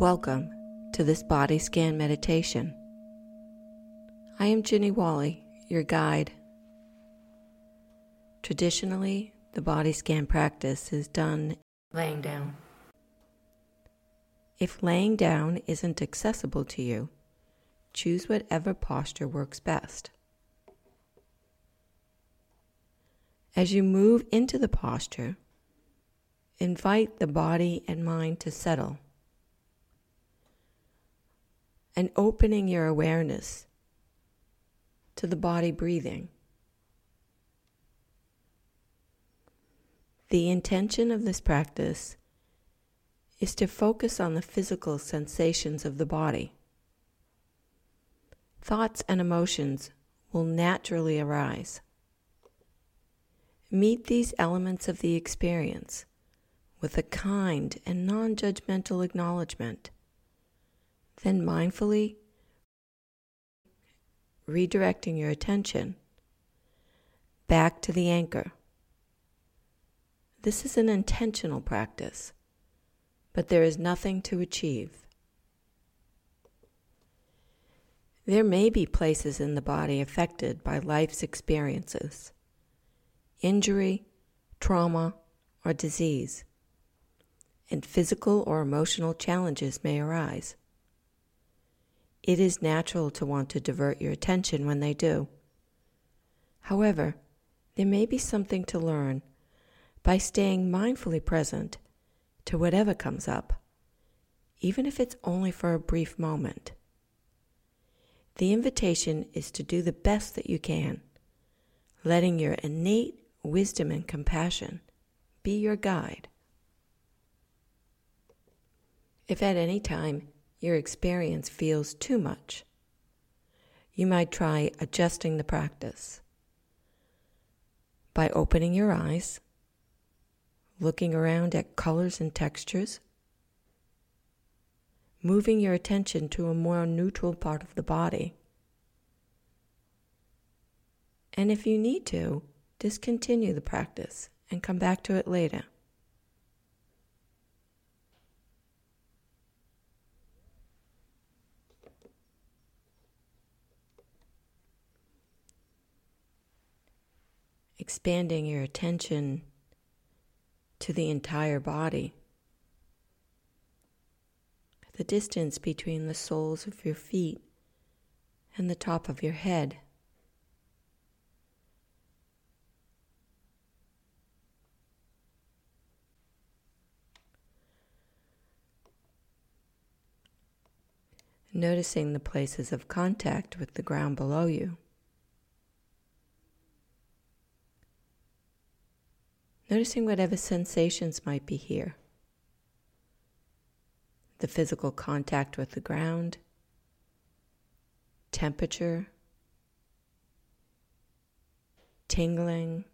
Welcome to this body scan meditation. I am Ginny Wally, your guide. Traditionally, the body scan practice is done laying down. If laying down isn't accessible to you, choose whatever posture works best. As you move into the posture, invite the body and mind to settle, and opening your awareness to the body breathing. The intention of this practice is to focus on the physical sensations of the body. Thoughts and emotions will naturally arise. Meet these elements of the experience with a kind and non-judgmental acknowledgement. Then mindfully redirecting your attention back to the anchor. This is an intentional practice, but there is nothing to achieve. There may be places in the body affected by life's experiences, injury, trauma, or disease, and physical or emotional challenges may arise. It is natural to want to divert your attention when they do. However, there may be something to learn by staying mindfully present to whatever comes up, even if it's only for a brief moment. The invitation is to do the best that you can, letting your innate wisdom and compassion be your guide. If at any time your experience feels too much, you might try adjusting the practice by opening your eyes, looking around at colors and textures, moving your attention to a more neutral part of the body, and if you need to, discontinue the practice and come back to it later. Expanding your attention to the entire body, the distance between the soles of your feet and the top of your head. Noticing the places of contact with the ground below you. Noticing whatever sensations might be here. The physical contact with the ground, temperature, tingling,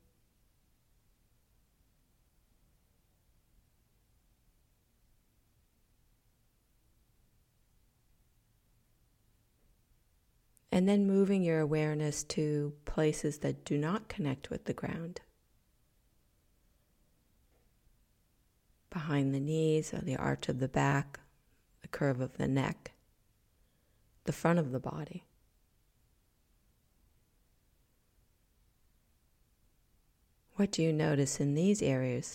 and then moving your awareness to places that do not connect with the ground. Behind the knees or the arch of the back, the curve of the neck, the front of the body. What do you notice in these areas?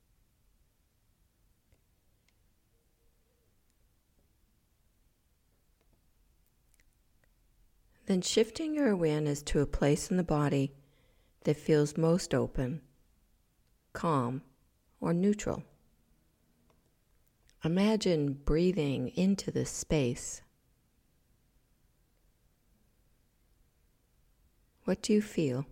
Then shifting your awareness to a place in the body that feels most open, calm, or neutral. Imagine breathing into this space. What do you feel?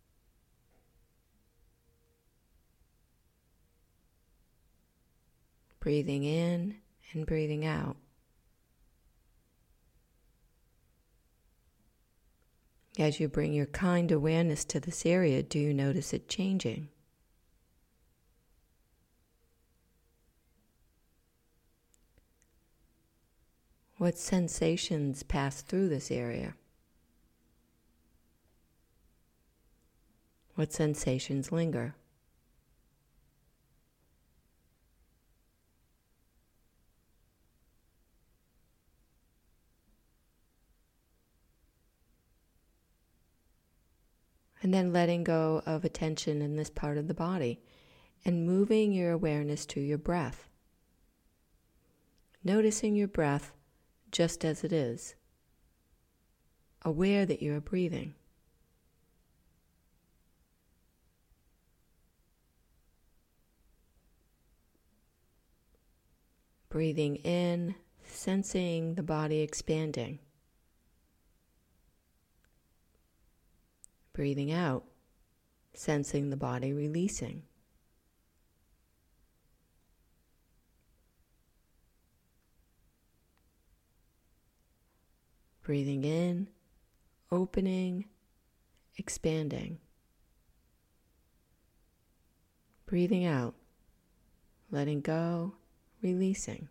Breathing in and breathing out. As you bring your kind awareness to this area, do you notice it changing? What sensations pass through this area? What sensations linger? And then letting go of attention in this part of the body and moving your awareness to your breath. Noticing your breath just as it is. Aware that you are breathing. Breathing in, sensing the body expanding. Breathing out, sensing the body releasing. Breathing in, opening, expanding. Breathing out, letting go, releasing.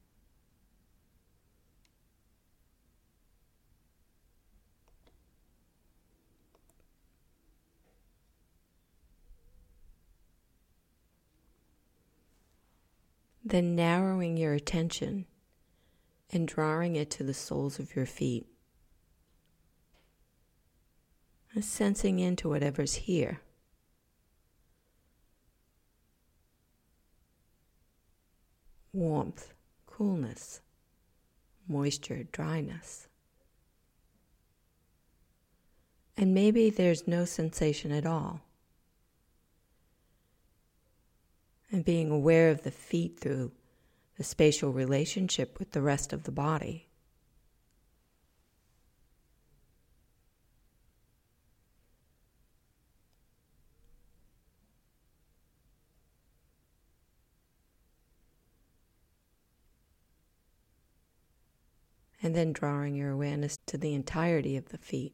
Then narrowing your attention and drawing it to the soles of your feet. And sensing into whatever's here. Warmth, coolness, moisture, dryness. And maybe there's no sensation at all. And being aware of the feet through the spatial relationship with the rest of the body. And then drawing your awareness to the entirety of the feet.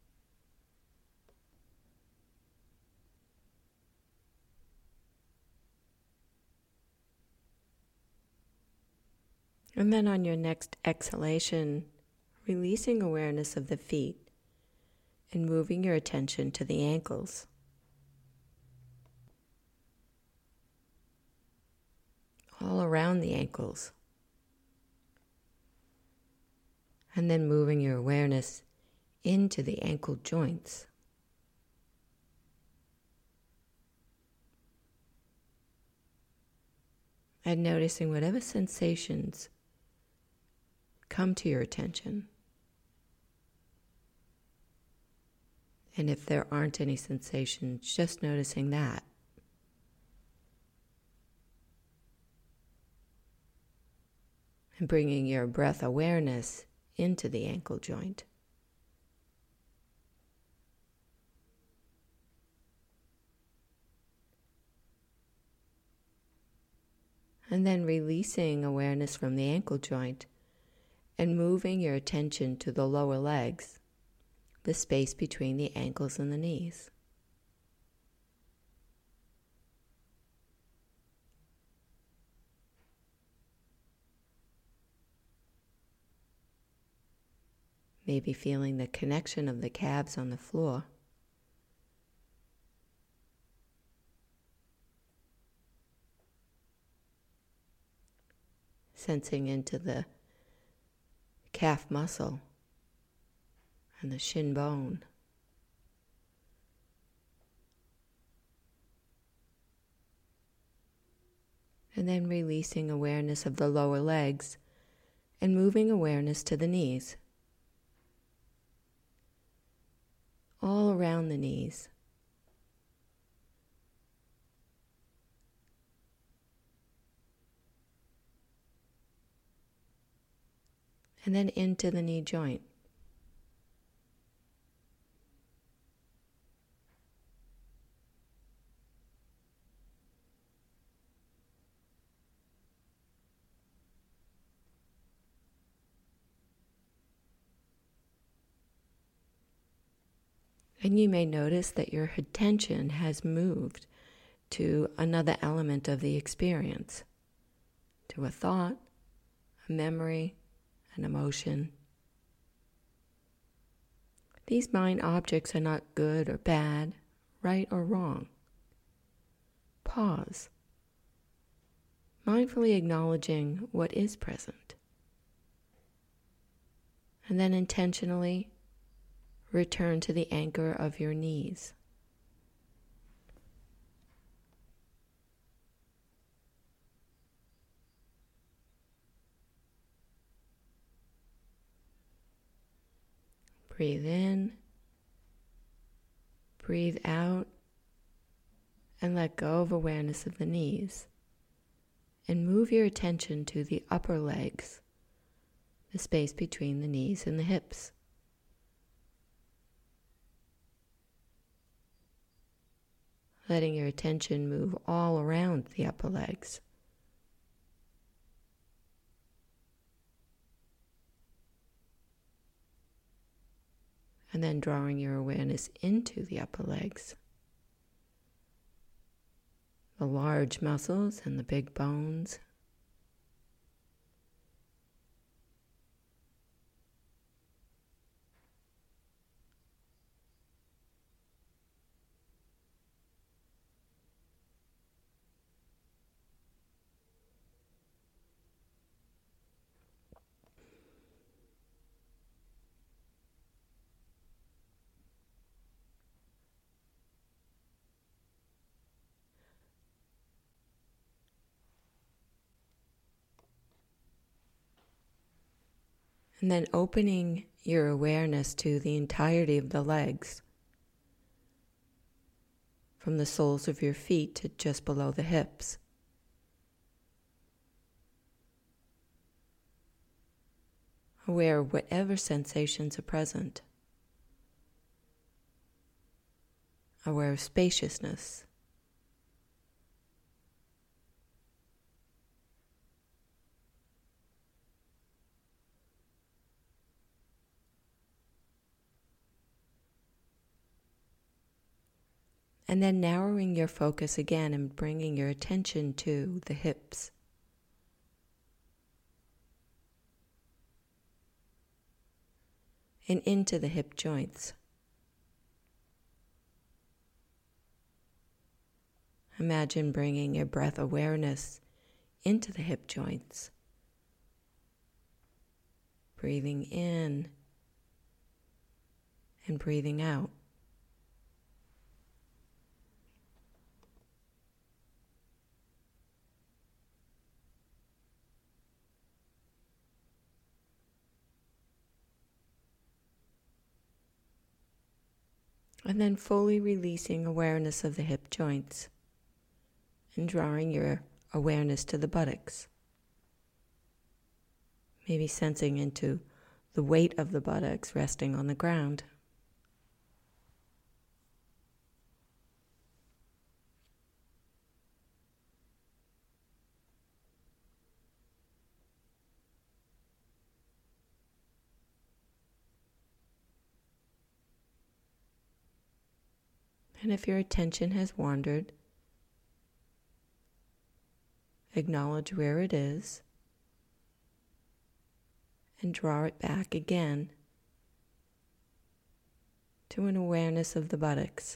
And then on your next exhalation, releasing awareness of the feet and moving your attention to the ankles. All around the ankles. And then moving your awareness into the ankle joints. And noticing whatever sensations come to your attention. And if there aren't any sensations, just noticing that. And bringing your breath awareness into the ankle joint. And then releasing awareness from the ankle joint and moving your attention to the lower legs, the space between the ankles and the knees. Maybe feeling the connection of the calves on the floor. Sensing into the calf muscle and the shin bone. And then releasing awareness of the lower legs and moving awareness to the knees. All around the knees. And then into the knee joint. And you may notice that your attention has moved to another element of the experience, to a thought, a memory, an emotion. These mind objects are not good or bad, right or wrong. Pause, mindfully acknowledging what is present, and then intentionally return to the anchor of your knees. Breathe in, breathe out, and let go of awareness of the knees. And move your attention to the upper legs, the space between the knees and the hips. Letting your attention move all around the upper legs. And then drawing your awareness into the upper legs. The large muscles and the big bones. And then opening your awareness to the entirety of the legs, from the soles of your feet to just below the hips. Aware of whatever sensations are present. Aware of spaciousness. And then narrowing your focus again and bringing your attention to the hips. And into the hip joints. Imagine bringing your breath awareness into the hip joints. Breathing in and breathing out. And then fully releasing awareness of the hip joints and drawing your awareness to the buttocks. Maybe sensing into the weight of the buttocks resting on the ground. And if your attention has wandered, acknowledge where it is and draw it back again to an awareness of the buttocks.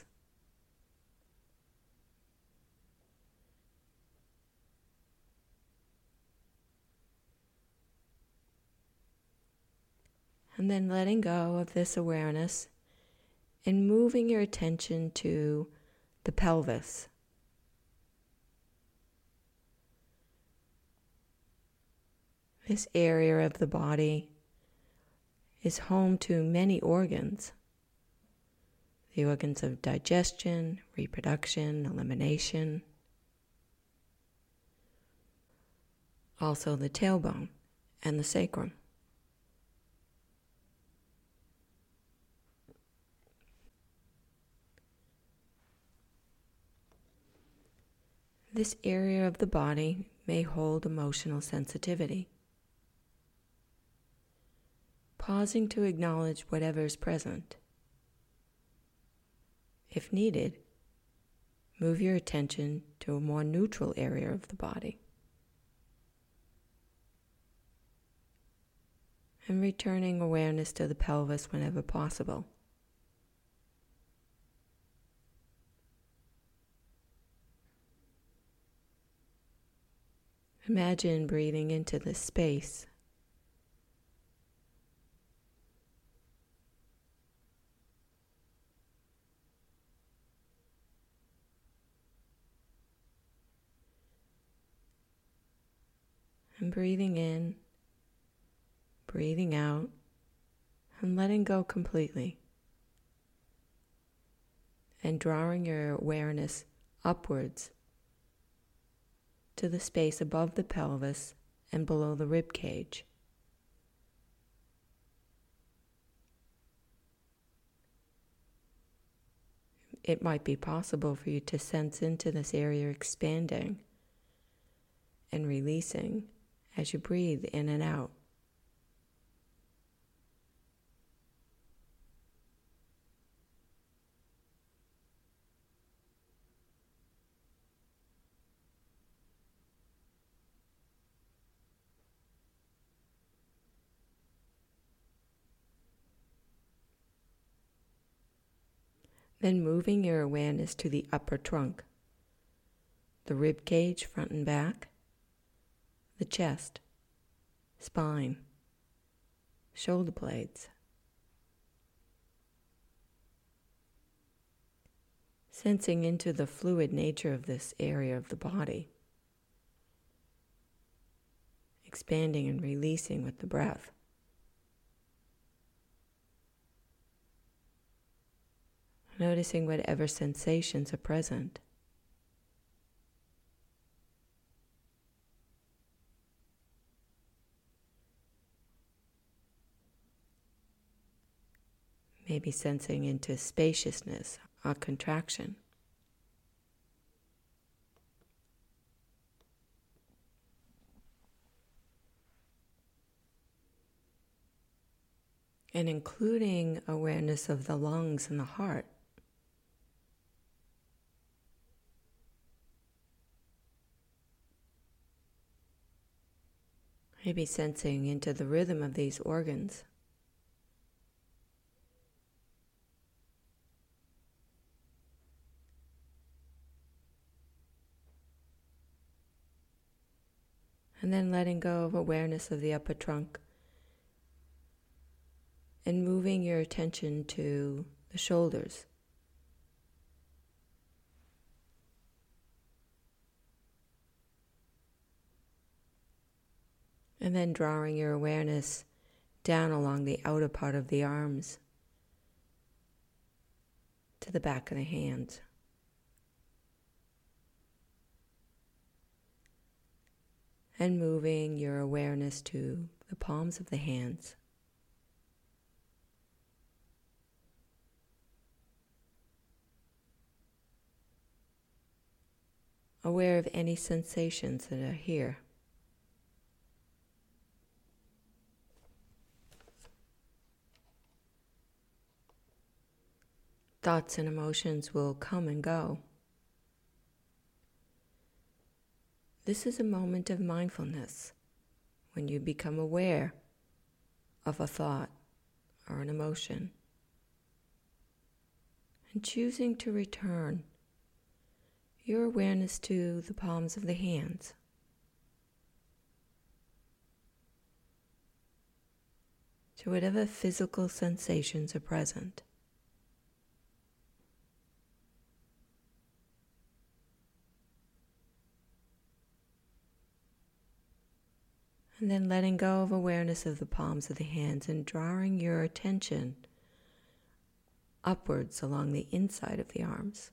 And then letting go of this awareness and moving your attention to the pelvis. This area of the body is home to many organs. The organs of digestion, reproduction, elimination. Also the tailbone and the sacrum. This area of the body may hold emotional sensitivity. Pausing to acknowledge whatever is present. If needed, move your attention to a more neutral area of the body. And returning awareness to the pelvis whenever possible. Imagine breathing into this space. And breathing in, breathing out, and letting go completely, and drawing your awareness upwards to the space above the pelvis and below the rib cage. It might be possible for you to sense into this area expanding and releasing as you breathe in and out. Then moving your awareness to the upper trunk, the rib cage front and back, the chest, spine, shoulder blades. Sensing into the fluid nature of this area of the body, expanding and releasing with the breath. Noticing whatever sensations are present. Maybe sensing into spaciousness or contraction. And including awareness of the lungs and the heart. Maybe sensing into the rhythm of these organs. And then letting go of awareness of the upper trunk and moving your attention to the shoulders. And then drawing your awareness down along the outer part of the arms to the back of the hands. And moving your awareness to the palms of the hands. Aware of any sensations that are here. Thoughts and emotions will come and go. This is a moment of mindfulness when you become aware of a thought or an emotion and choosing to return your awareness to the palms of the hands. To whatever physical sensations are present. And then letting go of awareness of the palms of the hands and drawing your attention upwards along the inside of the arms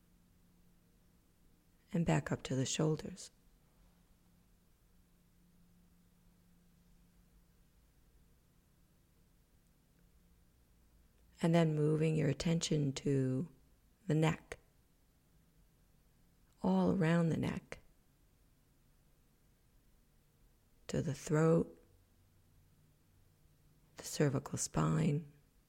and back up to the shoulders. And then moving your attention to the neck, all around the neck, to the throat, the cervical spine,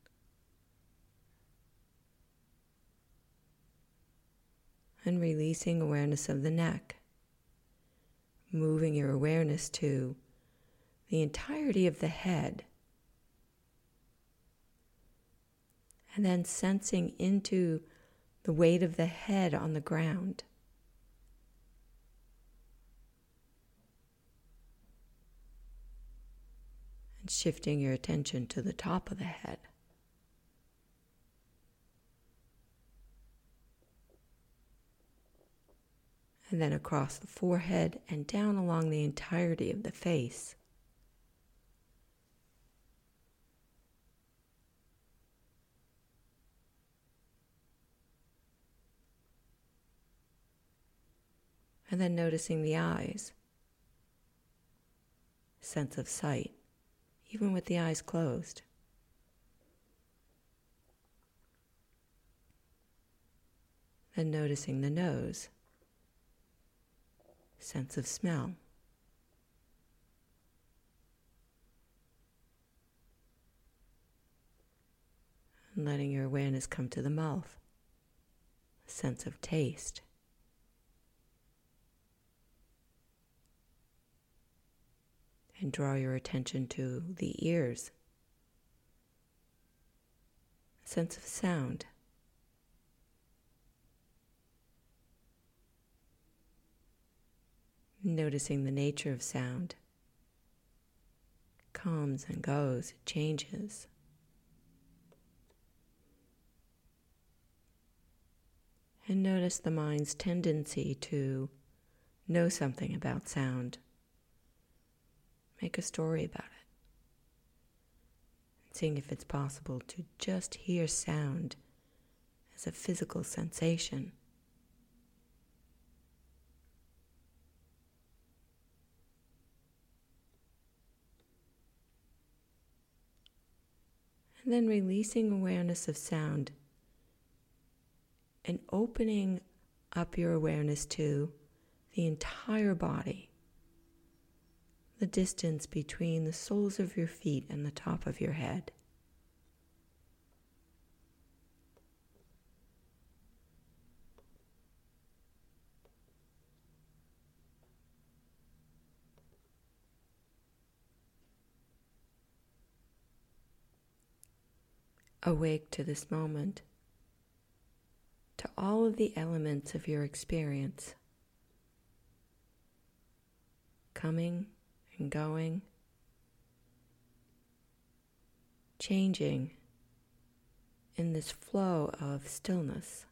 and releasing awareness of the neck, moving your awareness to the entirety of the head, and then sensing into the weight of the head on the ground. And shifting your attention to the top of the head. And then across the forehead and down along the entirety of the face. And then noticing the eyes, sense of sight, even with the eyes closed. Then noticing the nose, sense of smell. And letting your awareness come to the mouth, sense of taste. And draw your attention to the ears, sense of sound. Noticing the nature of sound. Comes and goes, it changes. And notice the mind's tendency to know something about sound. Make a story about it. And seeing if it's possible to just hear sound as a physical sensation. And then releasing awareness of sound and opening up your awareness to the entire body, the distance between the soles of your feet and the top of your head. Awake to this moment, to all of the elements of your experience, coming and going, changing in this flow of stillness.